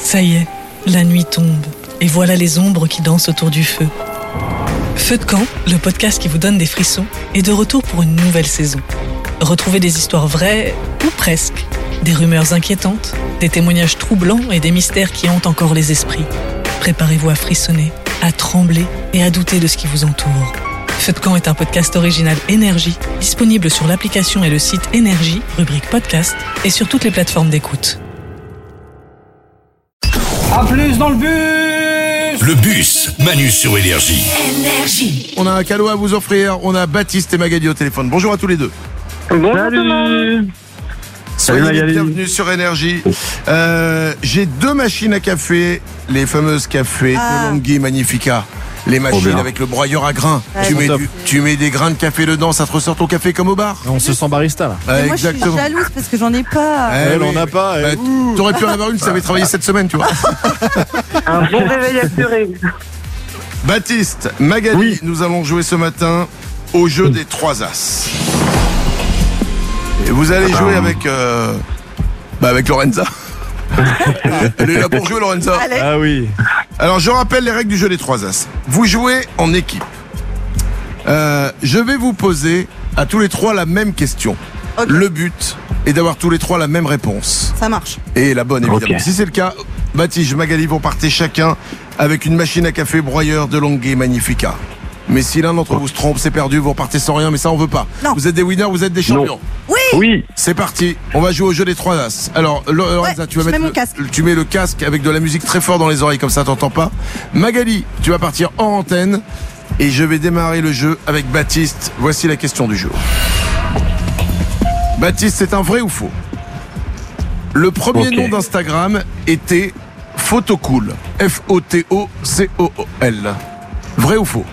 Ça y est, la nuit tombe, et voilà les ombres qui dansent autour du feu. Feu de camp, le podcast qui vous donne des frissons, est de retour pour une nouvelle saison. Retrouvez des histoires vraies, ou presque, des rumeurs inquiétantes, des témoignages troublants et des mystères qui hantent encore les esprits. Préparez-vous à frissonner, à trembler et à douter de ce qui vous entoure. Feu de camp est un podcast original Énergie, disponible sur l'application et le site Énergie, rubrique podcast, et sur toutes les plateformes d'écoute. A plus dans le bus. Le bus, Manu sur Énergie. On a un cadeau à vous offrir. On a Baptiste et Magali au téléphone. Bonjour à tous les deux. Bonjour tout le monde. Soyez les bienvenus sur Énergie. J'ai 2 machines à café, les fameuses cafés de Longhi Magnifica. Les machines avec le broyeur à grains. Tu mets des grains de café dedans, ça te ressort ton café comme au bar. On se sent barista là. Moi exactement. je suis jalouse parce que j'en ai pas. Elle en a pas. T'aurais pu en avoir une si t'avais travaillé cette semaine, tu vois. Un bon réveil assuré. Baptiste, Magali, nous allons jouer ce matin au jeu des 3 As. Et vous allez jouer avec Lorenza. Elle est là pour jouer, Lorenza. Allez. Ah oui. Alors je rappelle les règles du jeu des 3 As. Vous jouez en équipe. Je vais vous poser à tous les 3 la même question. Okay. Le but est d'avoir tous les 3 la même réponse. Ça marche. Et la bonne, évidemment. Okay. Si c'est le cas, Baptiste, Magali vont partir chacun avec une machine à café broyeur de Longhi Magnifica. Mais si l'un d'entre vous se trompe, c'est perdu, vous repartez sans rien, mais ça on veut pas. Non. Vous êtes des winners, vous êtes des champions. Oui. C'est parti, on va jouer au jeu des 3 As. Alors, Lorenza, tu vas je mettre mets mon casque. tu mets le casque avec de la musique très fort dans les oreilles, comme ça t'entends pas. Magali, tu vas partir en antenne et je vais démarrer le jeu avec Baptiste. Voici la question du jour. Baptiste, c'est un vrai ou faux? Le premier nom d'Instagram était Photocool. F-O-T-O-C-O-O-L. Vrai ou faux?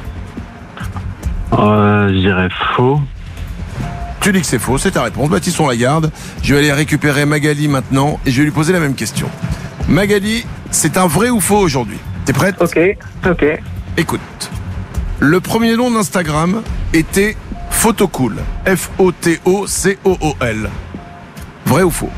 Je dirais faux. Tu dis que c'est faux, c'est ta réponse. Baptiste, on la garde. Je vais aller récupérer Magali maintenant et je vais lui poser la même question. Magali, c'est un vrai ou faux aujourd'hui? T'es prête? Ok. Écoute. Le premier nom d'Instagram était Photocool. F-O-T-O-C-O-O-L. Vrai ou faux?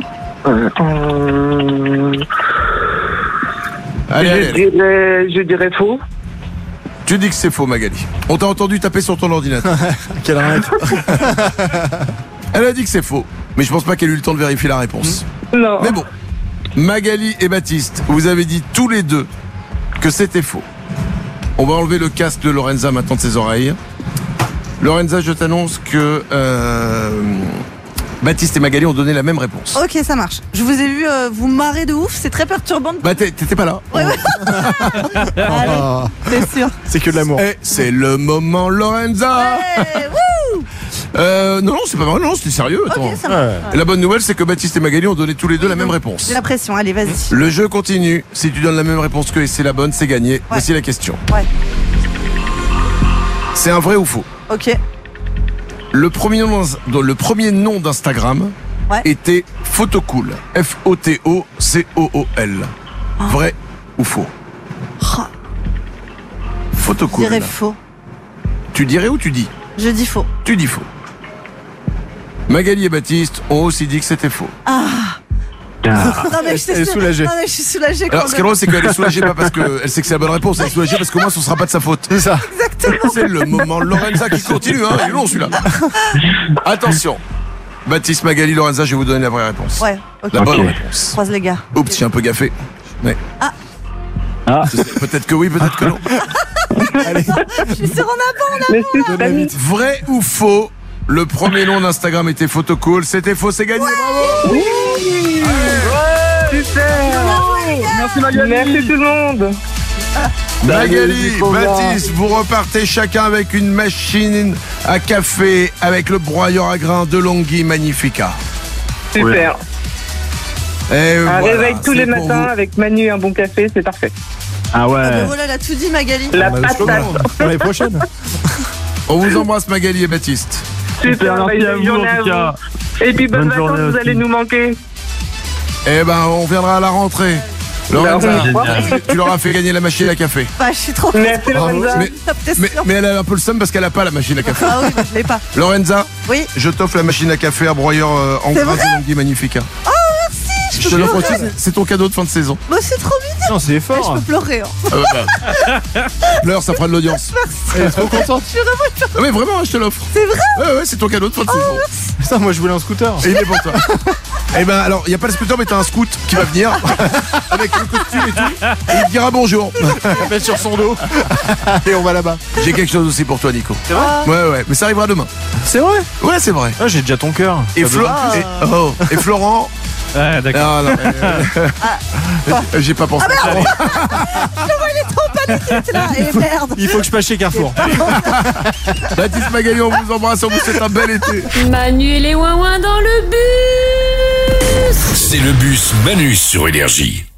Allez. Je dirais faux. Tu dis que c'est faux, Magali. On t'a entendu taper sur ton ordinateur. Quelle arnaque. Elle a dit que c'est faux, mais je pense pas qu'elle ait eu le temps de vérifier la réponse. Non. Mais bon, Magali et Baptiste, vous avez dit tous les deux que c'était faux. On va enlever le casque de Lorenza maintenant de ses oreilles. Lorenza, je t'annonce que Baptiste et Magali ont donné la même réponse. Ok, ça marche. Je vous ai vu vous marrer de ouf, c'est très perturbant. Bah t'étais pas là. Ouais. Allez, c'est sûr. C'est que de l'amour. Et c'est le moment, Lorenza. Wouh. Non, c'est pas vrai, non, c'était sérieux. Attends. Ok, ça marche. Et la bonne nouvelle, c'est que Baptiste et Magali ont donné tous les deux la même réponse. J'ai la pression, allez, vas-y. Le jeu continue. Si tu donnes la même réponse que c'est la bonne, c'est gagné. Voici la question. Ouais. C'est un vrai ou faux? Ok. Le premier nom d'Instagram était Photocool. F-O-T-O-C-O-O-L. Vrai ou faux? Je Photocool. dirais faux. Tu dirais ou tu dis? Je dis faux. Tu dis faux. Magali et Baptiste ont aussi dit que c'était faux. Non, mais Elle est soulagée. Non, mais je suis soulagée. Alors, ce qui est drôle, c'est qu'elle est soulagée pas parce qu'elle sait que c'est la bonne réponse, elle est soulagée parce qu'au moins ce sera pas de sa faute. C'est ça. Exactement. C'est le moment Lorenza qui continue, hein. Il est long celui-là. Attention. Baptiste, Magali, Lorenza, je vais vous donner la vraie réponse. Ouais, ok. La bonne réponse. Croise les gars. Oups, j'ai un peu gaffé. Mais. Peut-être que oui, peut-être que non. Je suis sur en avant. Vrai ou faux? Le premier nom d'Instagram était Photocool. C'était faux, c'est gagné. Bravo. Super. Merci Magali. Merci tout le monde. Magali, Baptiste, vous repartez chacun avec une machine à café avec le broyeur à grains de Longhi Magnifica. Super. Et Un voilà, réveil tous c'est les pour matins vous. avec Manu et un bon café, c'est parfait. Ah ouais. Ah ben voilà, elle a tout dit, Magali. La On a le patate. slogan pour l'année prochaine. On vous embrasse, Magali et Baptiste. Super, Merci à bonne vous, journée en à tout vous. cas. Et puis bonne Bonne vacances, journée vous aussi. allez nous manquer. Eh ben, on viendra à la rentrée. Lorenza, Génial. tu leur as fait gagner la machine à café. Bah, je suis trop Merci Lorenza. Mais elle a un peu le seum parce qu'elle a pas la machine à café. Ah oui, je l'ai pas. Lorenza, Oui. je t'offre la machine à café à broyeur en C'est grains vrai de Longhi Magnifica. Oh, merci. je Je peux te l'offre pleurer. aussi, c'est ton cadeau de fin de saison. Bah, c'est trop mignon. Non, c'est Je fort. peux pleurer. Pleure, ça fera de l'audience. Elle est trop contente. Ah mais vraiment, je te l'offre. C'est vrai? Ouais, c'est ton cadeau de fin de saison. Putain, moi je voulais un scooter. Et il est pour toi. Eh ben alors, il n'y a pas le scooter, mais t'as un scout qui va venir avec le costume et tout. Et il te dira bonjour. Il met sur son dos. Et on va là-bas. J'ai quelque chose aussi pour toi, Nico. C'est vrai? Ouais, mais ça arrivera demain. C'est vrai? Ouais, c'est vrai. Ah, j'ai déjà ton cœur. Et, et Florent. Ah, d'accord. J'ai pas pensé à Florent. Il est trop paniqué, t'es là. Et merde. Il faut que je passe chez Carrefour. Baptiste Magali, on vous embrasse, on vous souhaite un bel été. Manu et les ouin-ouin dans le bus. C'est le bus Manu sur Énergie.